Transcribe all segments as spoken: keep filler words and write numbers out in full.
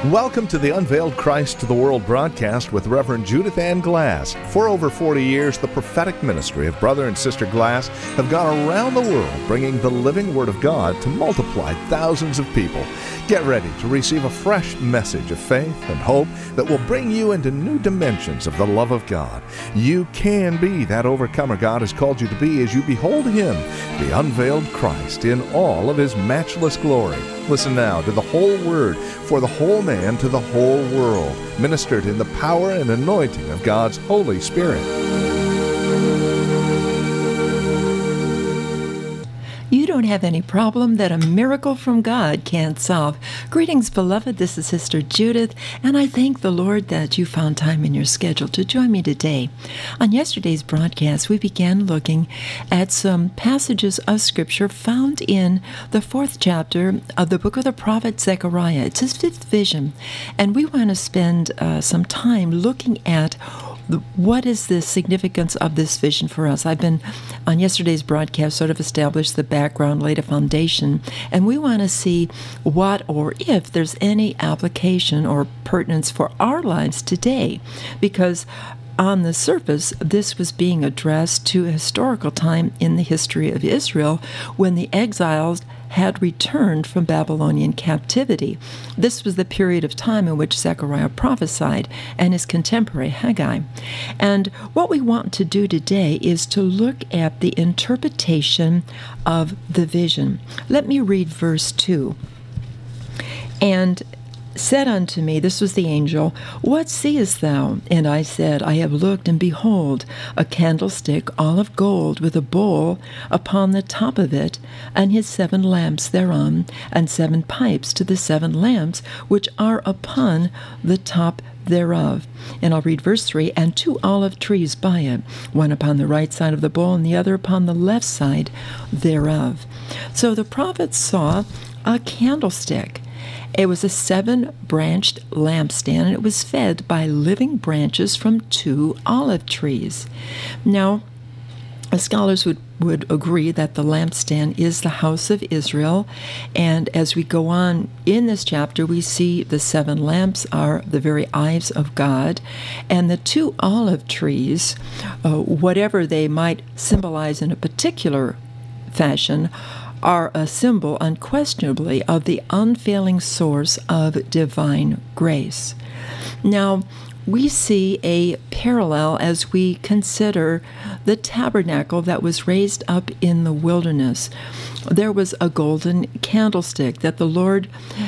Welcome to the Unveiled Christ to the World broadcast with Reverend Judith Ann Glass. For over forty years, the prophetic ministry of Brother and Sister Glass have gone around the world bringing the living Word of God to multiply thousands of people. Get ready to receive a fresh message of faith and hope that will bring you into new dimensions of the love of God. You can be that overcomer God has called you to be as you behold Him, the unveiled Christ, in all of His matchless glory. Listen now to the whole Word for the whole man to the whole world, ministered in the power and anointing of God's Holy Spirit. You don't have any problem that a miracle from God can't solve. Greetings, beloved. This is Sister Judith, and I thank the Lord that you found time in your schedule to join me today. On yesterday's broadcast, we began looking at some passages of Scripture found in the fourth chapter of the book of the prophet Zechariah. It's his fifth vision, and we want to spend uh, some time looking at what is the significance of this vision for us? I've been, on yesterday's broadcast, sort of established the background, laid a foundation, and we want to see what or if there's any application or pertinence for our lives today. Because on the surface, this was being addressed to a historical time in the history of Israel when the exiles had returned from Babylonian captivity. This was the period of time in which Zechariah prophesied and his contemporary Haggai. And what we want to do today is to look at the interpretation of the vision. Let me read verse two. And said unto me, this was the angel, What seest thou? And I said, I have looked, and behold, a candlestick all of gold, with a bowl upon the top of it, and his seven lamps thereon, and seven pipes to the seven lamps which are upon the top thereof. And I'll read verse three, and two olive trees by it, one upon the right side of the bowl, and the other upon the left side thereof. So the prophet saw a candlestick. It was a seven-branched lampstand, and it was fed by living branches from two olive trees. Now, scholars would, would agree that the lampstand is the house of Israel, and as we go on in this chapter, we see the seven lamps are the very eyes of God, and the two olive trees, uh, whatever they might symbolize in a particular fashion, are a symbol, unquestionably, of the unfailing source of divine grace. Now, we see a parallel as we consider the tabernacle that was raised up in the wilderness. There was a golden candlestick that the Lord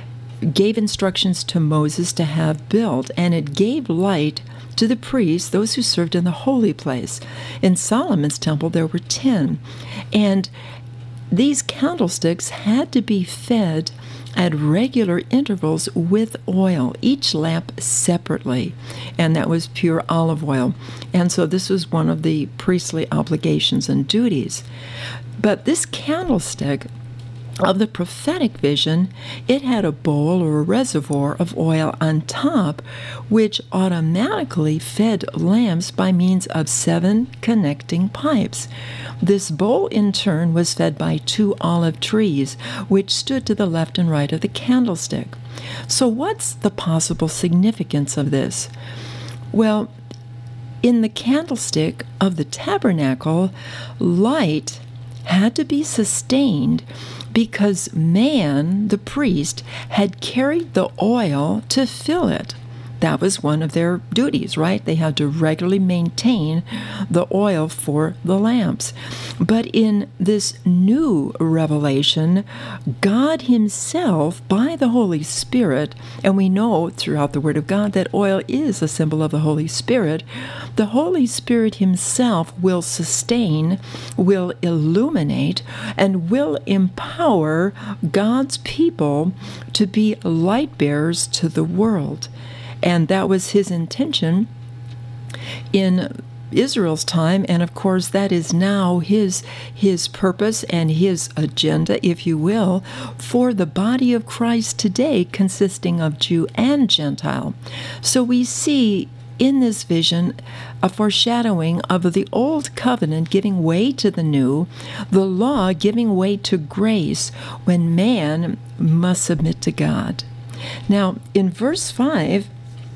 gave instructions to Moses to have built, and it gave light to the priests, those who served in the holy place. In Solomon's temple, there were ten, and these candlesticks had to be fed at regular intervals with oil, each lamp separately, and that was pure olive oil. And so this was one of the priestly obligations and duties. But this candlestick of the prophetic vision, it had a bowl or a reservoir of oil on top, which automatically fed lamps by means of seven connecting pipes. This bowl, in turn, was fed by two olive trees, which stood to the left and right of the candlestick. So what's the possible significance of this? Well, in the candlestick of the tabernacle, light had to be sustained because man, the priest, had carried the oil to fill it. That was one of their duties, right? They had to regularly maintain the oil for the lamps. But in this new revelation, God Himself, by the Holy Spirit, and we know throughout the Word of God that oil is a symbol of the Holy Spirit, the Holy Spirit Himself will sustain, will illuminate, and will empower God's people to be light bearers to the world. And that was His intention in Israel's time, and of course that is now his his purpose and his agenda, if you will, for the body of Christ today, consisting of Jew and Gentile. So we see in this vision a foreshadowing of the old covenant giving way to the new, the law giving way to grace when man must submit to God. Now, in verse five,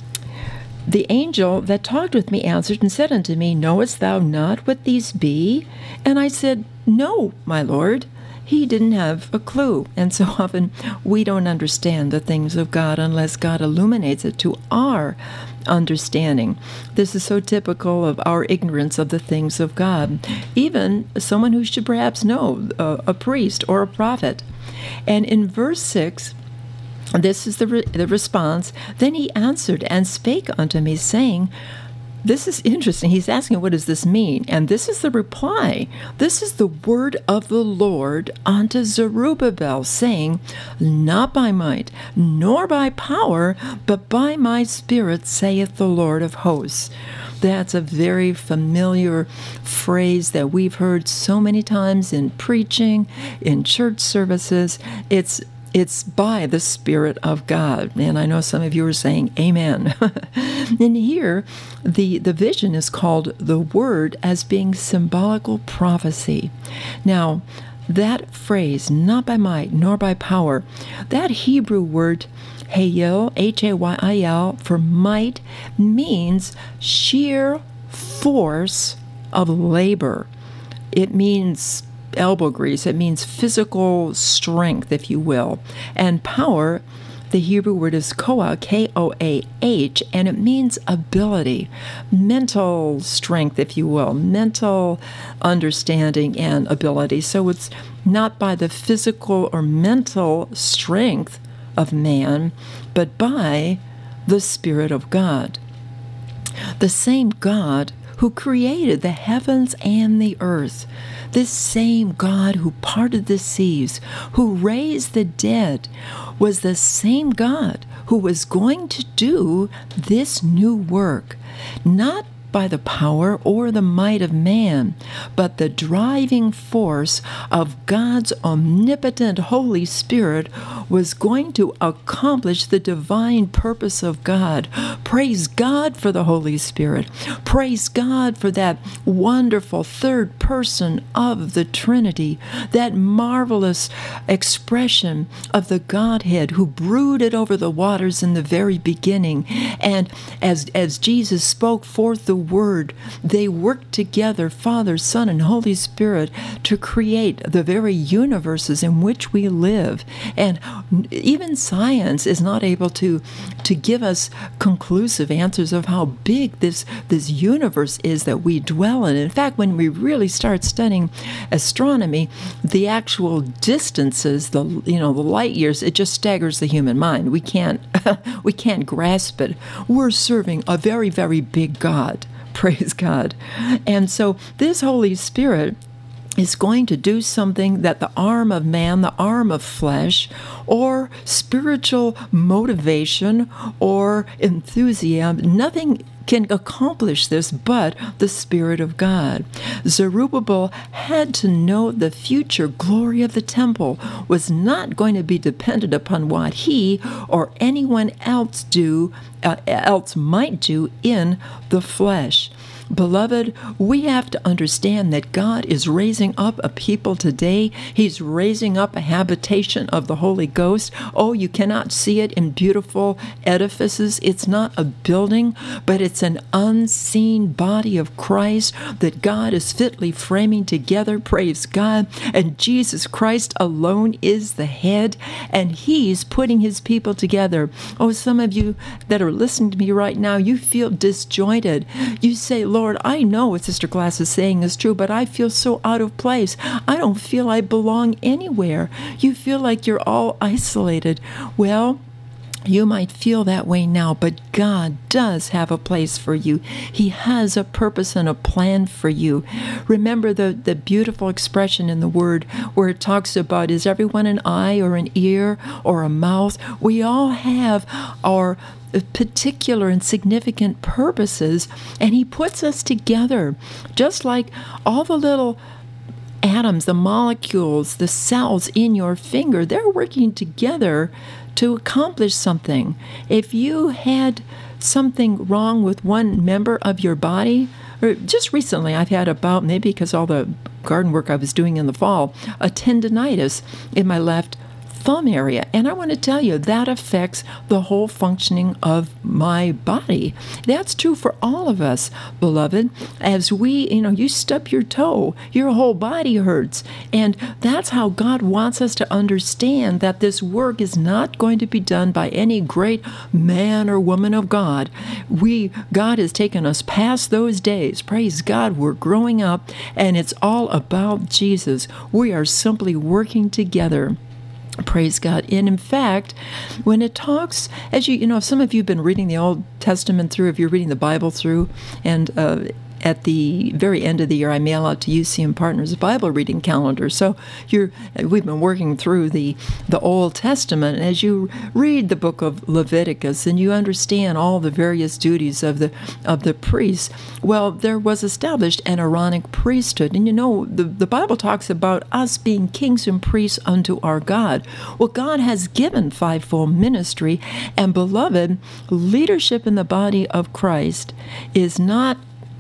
the angel that talked with me answered and said unto me, Knowest thou not what these be? And I said, No, my Lord. He didn't have a clue. And so often we don't understand the things of God unless God illuminates it to our understanding. This is so typical of our ignorance of the things of God. Even someone who should perhaps know, uh, a priest or a prophet. And in verse six, this is the, re- the response. Then he answered and spake unto me, saying, this is interesting. He's asking, what does this mean? And this is the reply. This is the word of the Lord unto Zerubbabel, saying, Not by might, nor by power, but by my Spirit, saith the Lord of hosts. That's a very familiar phrase that we've heard so many times in preaching, in church services. It's It's by the Spirit of God. And I know some of you are saying, amen. And here, the, the vision is called the Word as being symbolical prophecy. Now, that phrase, not by might nor by power, that Hebrew word, hayil, H A Y I L, for might, means sheer force of labor. It means elbow grease. It means physical strength, if you will. And power, the Hebrew word is koah, K O A H, and it means ability, mental strength, if you will, mental understanding and ability. So it's not by the physical or mental strength of man, but by the Spirit of God. The same God who created the heavens and the earth, this same God who parted the seas, who raised the dead, was the same God who was going to do this new work, not by the power or the might of man, but the driving force of God's omnipotent Holy Spirit was going to accomplish the divine purpose of God. Praise God for the Holy Spirit. Praise God for that wonderful third person of the Trinity, that marvelous expression of the Godhead who brooded over the waters in the very beginning. And as, as Jesus spoke forth the word, they worked together, Father, Son, and Holy Spirit, to create the very universes in which we live. And even science is not able to, to give us conclusive answers of how big this, this universe is that we dwell in. In fact, when we really start studying astronomy, the actual distances, the you know, the light years, it just staggers the human mind. We can't we can't grasp it. We're serving a very, very big God. Praise God. And so this Holy Spirit is going to do something that the arm of man, the arm of flesh, or spiritual motivation or enthusiasm, nothing can accomplish this but the Spirit of God. Zerubbabel had to know the future glory of the temple was not going to be dependent upon what he or anyone else do uh, else might do in the flesh. Beloved, we have to understand that God is raising up a people today. He's raising up a habitation of the Holy Ghost. Oh, you cannot see it in beautiful edifices. It's not a building, but it's an unseen body of Christ that God is fitly framing together. Praise God. And Jesus Christ alone is the head, and He's putting His people together. Oh, some of you that are listening to me right now, you feel disjointed. You say, Lord, I know what Sister Glass is saying is true, but I feel so out of place. I don't feel I belong anywhere. You feel like you're all isolated. Well, you might feel that way now, but God does have a place for you. He has a purpose and a plan for you. Remember the, the beautiful expression in the Word where it talks about, is everyone an eye or an ear or a mouth? We all have our particular and significant purposes, and He puts us together, just like all the little atoms, the molecules, the cells in your finger, they're working together to accomplish something. If you had something wrong with one member of your body, or just recently I've had about, maybe because all the garden work I was doing in the fall, a tendonitis in my left thumb area. And I want to tell you, that affects the whole functioning of my body. That's true for all of us, beloved. As we, you know, you stub your toe, your whole body hurts. And that's how God wants us to understand that this work is not going to be done by any great man or woman of God. We, God has taken us past those days. Praise God, we're growing up, and it's all about Jesus. We are simply working together. Praise God. And in fact, when it talks, as you, you know, some of you have been reading the Old Testament through, if you're reading the Bible through, and uh, at the very end of the year, I mail out to U C M Partners a Bible reading calendar. So you're, we've been working through the, the Old Testament. And as you read the book of Leviticus and you understand all the various duties of the of the priests, well, there was established an Aaronic priesthood. And you know, the, the Bible talks about us being kings and priests unto our God. Well, God has given fivefold ministry. And beloved, leadership in the body of Christ is not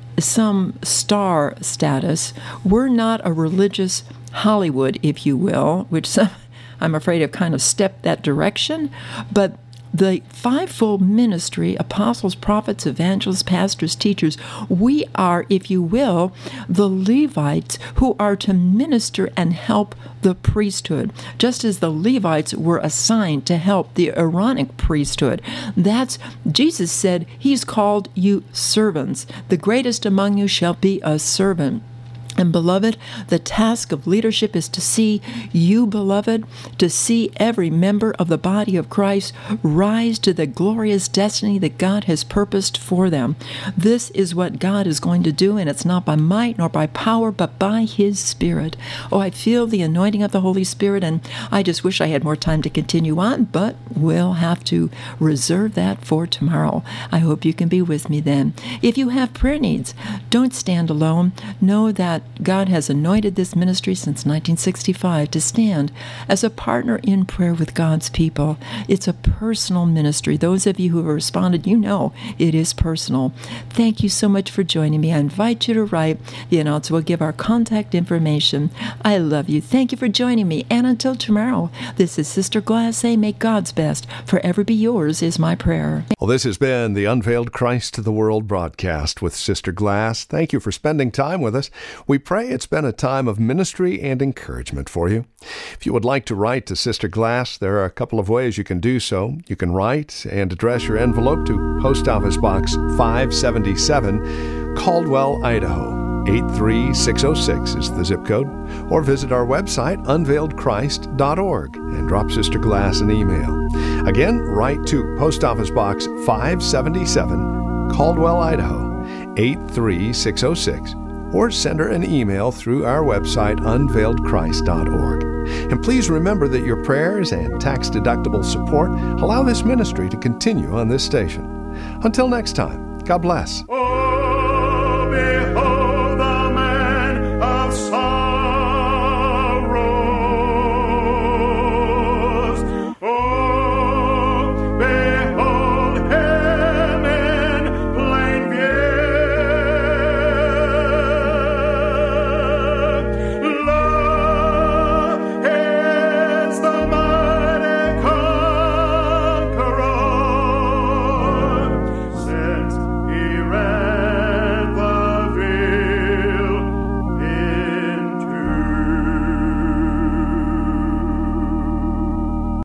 some star status. We're not a religious Hollywood, if you will, which some, I'm afraid have kind of stepped that direction. But the fivefold ministry, apostles, prophets, evangelists, pastors, teachers, we are, if you will, the Levites who are to minister and help the priesthood, just as the Levites were assigned to help the Aaronic priesthood. That's, Jesus said, he's called you servants. The greatest among you shall be a servant. And beloved, the task of leadership is to see you, beloved, to see every member of the body of Christ rise to the glorious destiny that God has purposed for them. This is what God is going to do, and it's not by might nor by power, but by His Spirit. Oh, I feel the anointing of the Holy Spirit, and I just wish I had more time to continue on, but we'll have to reserve that for tomorrow. I hope you can be with me then. If you have prayer needs, don't stand alone. Know that God has anointed this ministry since nineteen sixty-five to stand as a partner in prayer with God's people. It's a personal ministry. Those of you who have responded, you know it is personal. Thank you so much for joining me. I invite you to write. The announcer will give our contact information. I love you. Thank you for joining me. And until tomorrow, this is Sister Glass saying, may God's best forever be yours is my prayer. Well, this has been the Unveiled Christ to the World broadcast with Sister Glass. Thank you for spending time with us. We pray it's been a time of ministry and encouragement for you. If you would like to write to Sister Glass, there are a couple of ways you can do so. You can write and address your envelope to Post Office Box five seventy-seven, Caldwell, Idaho. eight three six oh six is the zip code. Or visit our website, unveiled christ dot org, and drop Sister Glass an email. Again, write to Post Office Box five seventy-seven, Caldwell, Idaho, eight three six oh six. Or send her an email through our website, unveiled christ dot org. And please remember that your prayers and tax-deductible support allow this ministry to continue on this station. Until next time, God bless. Oh,